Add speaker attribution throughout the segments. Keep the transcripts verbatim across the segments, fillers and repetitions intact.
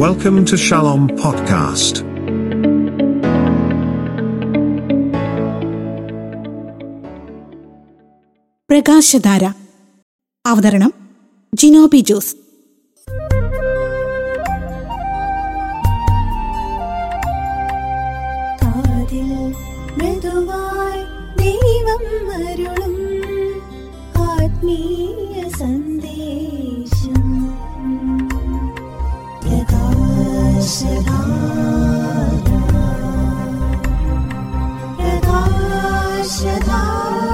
Speaker 1: Welcome to Shalom Podcast.
Speaker 2: പ്രകാശധാര. അവതരണം ജിനോബി ജോസ്.
Speaker 3: കാതിൽ മൃദുവായി ദൈവം അരുളും ആത്മീയ സന്ദേശം. പ്രകാശധാര പ്രകാശധാര.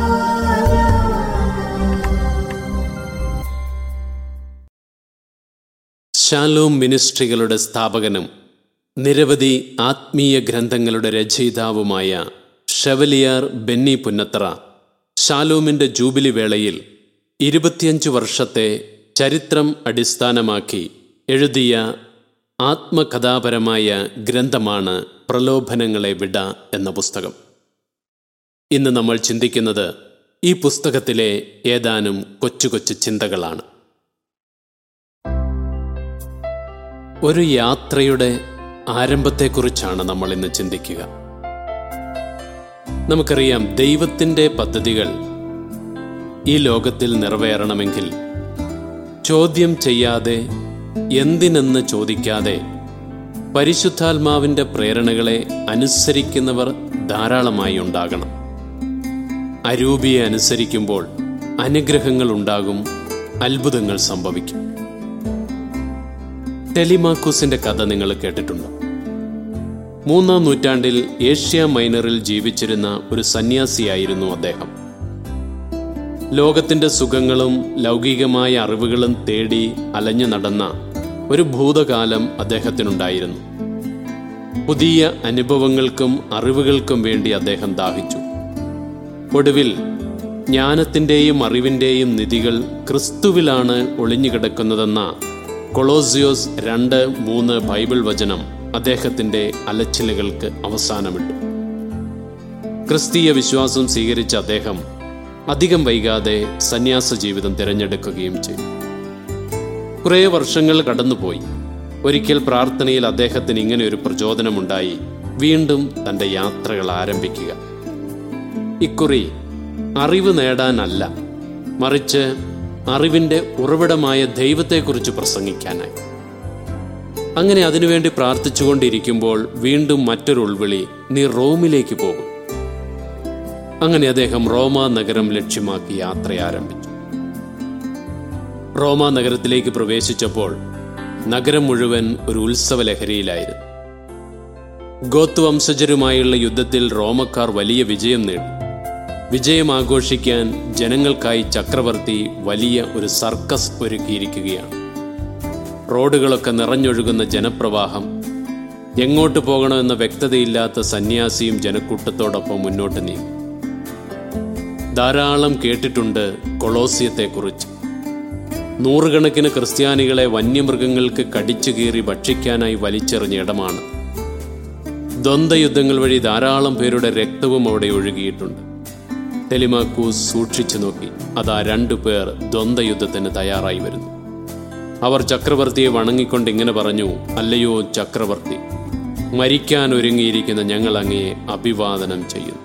Speaker 4: ഷാലോം മിനിസ്ട്രികളുടെ സ്ഥാപകനും നിരവധി ആത്മീയ ഗ്രന്ഥങ്ങളുടെ രചയിതാവുമായ ഷെവലിയാർ ബെന്നി പുന്നത്തറ ഷാലോമിൻ്റെ ജൂബിലി വേളയിൽ ഇരുപത്തിയഞ്ച് വർഷത്തെ ചരിത്രം അടിസ്ഥാനമാക്കി എഴുതിയ ആത്മകഥാപരമായ ഗ്രന്ഥമാണ് പ്രലോഭനങ്ങളെ വിട എന്ന പുസ്തകം. ഇന്ന് നമ്മൾ ചിന്തിക്കുന്നത് ഈ പുസ്തകത്തിലെ ഏതാനും കൊച്ചു കൊച്ചു ചിന്തകളാണ്. ഒരു യാത്രയുടെ ആരംഭത്തെക്കുറിച്ചാണ് നമ്മൾ ഇന്ന് ചിന്തിക്കുക. നമുക്കറിയാം, ദൈവത്തിൻ്റെ പദ്ധതികൾ ഈ ലോകത്തിൽ നിറവേറണമെങ്കിൽ ചോദ്യം ചെയ്യാതെ, എന്തിനെന്ന് ചോദിക്കാതെ പരിശുദ്ധാത്മാവിൻ്റെ പ്രേരണകളെ അനുസരിക്കുന്നവർ ധാരാളമായി ഉണ്ടാകണം. അരൂപിയെ അനുസരിക്കുമ്പോൾ അനുഗ്രഹങ്ങൾ ഉണ്ടാകും, അത്ഭുതങ്ങൾ സംഭവിക്കും. ടെലിമാക്കൂസിന്റെ കഥ നിങ്ങൾ കേട്ടിട്ടുണ്ടോ? മൂന്നാം നൂറ്റാണ്ടിൽ ഏഷ്യ മൈനറിൽ ജീവിച്ചിരുന്ന ഒരു സന്യാസിയായിരുന്നു അദ്ദേഹം. ലോകത്തിന്റെ സുഖങ്ങളും ലൗകികമായ അറിവുകളും തേടി അലഞ്ഞു നടന്ന ഒരു ഭൂതകാലം അദ്ദേഹത്തിനുണ്ടായിരുന്നു. പുതിയ അനുഭവങ്ങൾക്കും അറിവുകൾക്കും വേണ്ടി അദ്ദേഹം ദാഹിച്ചു. ഒടുവിൽ ജ്ഞാനത്തിൻ്റെയും അറിവിൻ്റെയും നിധികൾ ക്രിസ്തുവിലാണ് ഒളിഞ്ഞുകിടക്കുന്നതെന്ന കൊളോസിയോസ് രണ്ട് മൂന്ന് ബൈബിൾ വചനം അദ്ദേഹത്തിൻ്റെ അലച്ചിലുകൾക്ക് അവസാനമിട്ടു. ക്രിസ്തീയ വിശ്വാസം സ്വീകരിച്ച അദ്ദേഹം അധികം വൈകാതെ സന്യാസ ജീവിതം തിരഞ്ഞെടുക്കുകയും ചെയ്തു. കുറേ വർഷങ്ങൾ കടന്നുപോയി. ഒരിക്കൽ പ്രാർത്ഥനയിൽ അദ്ദേഹത്തിന് ഇങ്ങനെ ഒരു പ്രചോദനമുണ്ടായി: വീണ്ടും തൻ്റെ യാത്രകൾ ആരംഭിക്കുക. ഇക്കുറി അറിവ് നേടാനല്ല, മറിച്ച് അറിവിൻ്റെ ഉറവിടമായ ദൈവത്തെക്കുറിച്ച് പ്രസംഗിക്കാനായി. അങ്ങനെ അതിനുവേണ്ടി പ്രാർത്ഥിച്ചുകൊണ്ടിരിക്കുമ്പോൾ വീണ്ടും മറ്റൊരു ഉൾവിളി: നീ റോമിലേക്ക് പോകും. അങ്ങനെ അദ്ദേഹം റോമാ നഗരം ലക്ഷ്യമാക്കി യാത്ര ആരംഭിച്ചു. റോമാ നഗരത്തിലേക്ക് പ്രവേശിച്ചപ്പോൾ നഗരം മുഴുവൻ ഒരു ഉത്സവ ലഹരിയിലായിരുന്നു. ഗോത്ത് വംശജരുമായുള്ള യുദ്ധത്തിൽ റോമക്കാർ വലിയ വിജയം നേടി. വിജയം ആഘോഷിക്കാൻ ജനങ്ങൾക്കായി ചക്രവർത്തി വലിയ ഒരു സർക്കസ് ഒരുക്കിയിരിക്കുകയാണ്. റോഡുകളൊക്കെ നിറഞ്ഞൊഴുകുന്ന ജനപ്രവാഹം. എങ്ങോട്ട് പോകണമെന്ന വ്യക്തതയില്ലാത്ത സന്യാസിയും ജനക്കൂട്ടത്തോടൊപ്പം മുന്നോട്ട് നീങ്ങി. ധാരാളം കേട്ടിട്ടുണ്ട് കൊളോസിയത്തെക്കുറിച്ച്. നൂറുകണക്കിന് ക്രിസ്ത്യാനികളെ വന്യമൃഗങ്ങൾക്ക് കടിച്ചു കീറി ഭക്ഷിക്കാനായി വലിച്ചെറിഞ്ഞ ഇടമാണ്. ദ്വന്ദ്വയുദ്ധങ്ങൾ വഴി ധാരാളം പേരുടെ രക്തവും അവിടെ ഒഴുകിയിട്ടുണ്ട്. ടെലിമാക്കൂസ് സൂക്ഷിച്ചു നോക്കി. അതാ രണ്ടു പേർ ദ്വന്ദ്വയുദ്ധത്തിന് തയ്യാറായി വരുന്നു. അവർ ചക്രവർത്തിയെ വണങ്ങിക്കൊണ്ട് ഇങ്ങനെ പറഞ്ഞു: അല്ലയോ ചക്രവർത്തി, മരിക്കാൻ ഒരുങ്ങിയിരിക്കുന്ന ഞങ്ങൾ അങ്ങയെ അഭിവാദനം ചെയ്യുന്നു.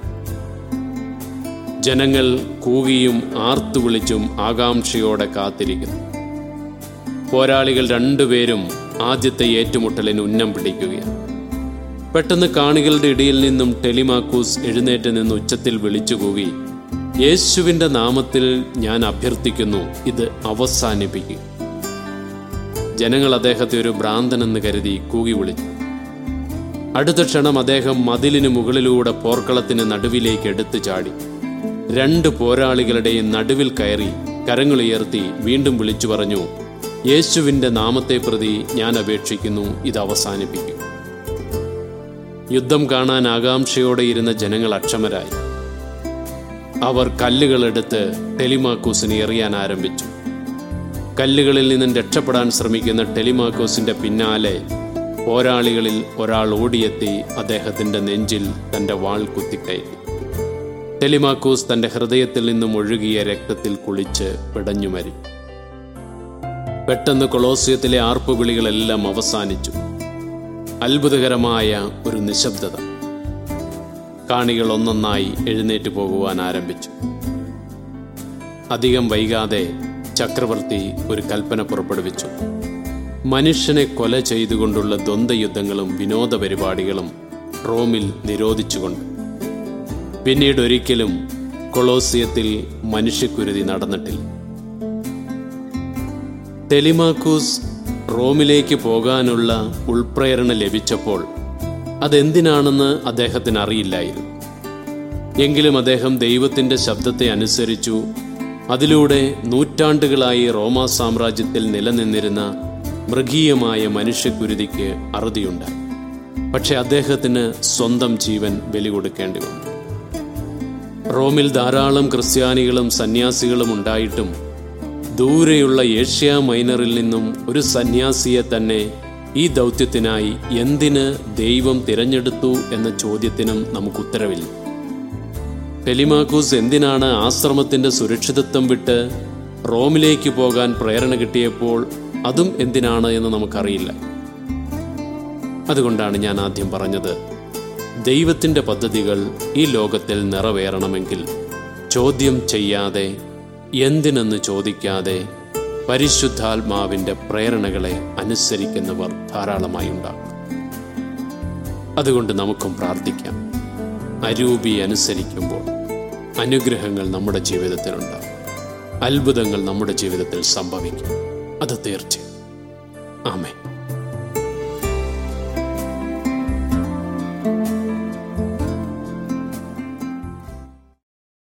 Speaker 4: ജനങ്ങൾ കൂകിയും ആർത്തു വിളിച്ചും ആകാംക്ഷയോടെ കാത്തിരിക്കുന്നു. പോരാളികൾ രണ്ടുപേരും ആദ്യത്തെ ഏറ്റുമുട്ടലിന് ഉന്നം പിടിക്കുകയാണ്. പെട്ടെന്ന് കാണികളുടെ ഇടയിൽ നിന്നും ടെലിമാക്കൂസ് എഴുന്നേറ്റ് നിന്ന് ഉച്ചത്തിൽ വിളിച്ചു കൂകി: യേശുവിൻ്റെ നാമത്തിൽ ഞാൻ അഭ്യർത്ഥിക്കുന്നു, ഇത് അവസാനിപ്പിക്കുക. ജനങ്ങൾ അദ്ദേഹത്തെ ഒരു ഭ്രാന്തനെന്ന് കരുതി കൂകി വിളിച്ചു. അടുത്ത ക്ഷണം അദ്ദേഹം മതിലിന് മുകളിലൂടെ പോർക്കളത്തിന് നടുവിലേക്ക് എടുത്തു ചാടി. രണ്ട് പോരാളികളുടെയും നടുവിൽ കയറി കരങ്ങളുയർത്തി വീണ്ടും വിളിച്ചു പറഞ്ഞു: യേശുവിൻ്റെ നാമത്തെ പ്രതി ഞാൻ അപേക്ഷിക്കുന്നു, ഇത് അവസാനിപ്പിക്കുക. യുദ്ധം കാണാൻ ആകാംക്ഷയോടെ ഇരുന്ന ജനങ്ങൾ അക്ഷമരായി. അവർ കല്ലുകളെടുത്ത് ടെലിമാക്കൂസിനെ എറിയാൻ ആരംഭിച്ചു. കല്ലുകളിൽ നിന്നും രക്ഷപ്പെടാൻ ശ്രമിക്കുന്ന ടെലിമാക്കൂസിന്റെ പിന്നാലെ പോരാളികളിൽ ഒരാൾ ഓടിയെത്തി അദ്ദേഹത്തിന്റെ നെഞ്ചിൽ തന്റെ വാൾ കുത്തിക്കയറ്റി. ടെലിമാക്കൂസ് തന്റെ ഹൃദയത്തിൽ നിന്നും ഒഴുകിയ രക്തത്തിൽ കുളിച്ച് പിടഞ്ഞു മരിച്ചു. പെട്ടെന്ന് കൊളോസിയത്തിലെ ആർപ്പുവിളികളെല്ലാം അവസാനിച്ചു. അത്ഭുതകരമായ ഒരു നിശബ്ദത. കാണികൾ ഒന്നൊന്നായി എഴുന്നേറ്റ് പോകുവാൻ ആരംഭിച്ചു. അധികം വൈകാതെ ചക്രവർത്തി ഒരു കൽപ്പന പുറപ്പെടുവിച്ചു. മനുഷ്യനെ കൊല ചെയ്തുകൊണ്ടുള്ള ദ്വന്ദ്വയുദ്ധങ്ങളും വിനോദ പരിപാടികളും റോമിൽ നിരോധിച്ചുകൊണ്ട്. പിന്നീട് ഒരിക്കലും കൊളോസിയത്തിൽ മനുഷ്യക്കുരുതി നടന്നിട്ടില്ല. ടെലിമാക്കൂസ് റോമിലേക്ക് പോകാനുള്ള ഉൾപ്രേരണ ലഭിച്ചപ്പോൾ അതെന്തിനാണെന്ന് അദ്ദേഹത്തിന് അറിയില്ലായിരുന്നു. എങ്കിലും അദ്ദേഹം ദൈവത്തിൻ്റെ ശബ്ദത്തെ അനുസരിച്ചു. അതിലൂടെ നൂറ്റാണ്ടുകളായി റോമാ സാമ്രാജ്യത്തിൽ നിലനിന്നിരുന്ന മൃഗീയമായ മനുഷ്യക്കുരുതിക്ക് അറുതിയുണ്ടായി. പക്ഷെ അദ്ദേഹത്തിന് സ്വന്തം ജീവൻ ബലി കൊടുക്കേണ്ടി വന്നു. റോമിൽ ധാരാളം ക്രിസ്ത്യാനികളും സന്യാസികളും ഉണ്ടായിട്ടും ദൂരെയുള്ള ഏഷ്യ മൈനറിൽ നിന്നും ഒരു സന്യാസിയെ തന്നെ ഈ ദൗത്യത്തിനായി എന്തിന് ദൈവം തിരഞ്ഞെടുത്തു എന്ന ചോദ്യത്തിനും നമുക്ക് ഉത്തരവില്ല. ടെലിമാക്കൂസ് എന്തിനാണ് ആശ്രമത്തിൻ്റെ സുരക്ഷിതത്വം വിട്ട് റോമിലേക്ക് പോകാൻ പ്രേരണ കിട്ടിയപ്പോൾ അതും എന്തിനാണ് എന്ന് നമുക്കറിയില്ല. അതുകൊണ്ടാണ് ഞാൻ ആദ്യം പറഞ്ഞത്, ദൈവത്തിൻ്റെ പദ്ധതികൾ ഈ ലോകത്തിൽ നിറവേറണമെങ്കിൽ ചോദ്യം ചെയ്യാതെ, എന്തിനെന്ന് ചോദിക്കാതെ പരിശുദ്ധാത്മാവിൻ്റെ പ്രേരണകളെ അനുസരിക്കുന്നവർ ധാരാളമായി ഉണ്ടാകും. അതുകൊണ്ട് നമുക്കും പ്രാർത്ഥിക്കാം. അരൂപി അനുസരിക്കുമ്പോൾ അനുഗ്രഹങ്ങൾ നമ്മുടെ ജീവിതത്തിലുണ്ടാകും. അത്ഭുതങ്ങൾ നമ്മുടെ ജീവിതത്തിൽ സംഭവിക്കും. അത് തീർച്ചയായും. ആമേൻ.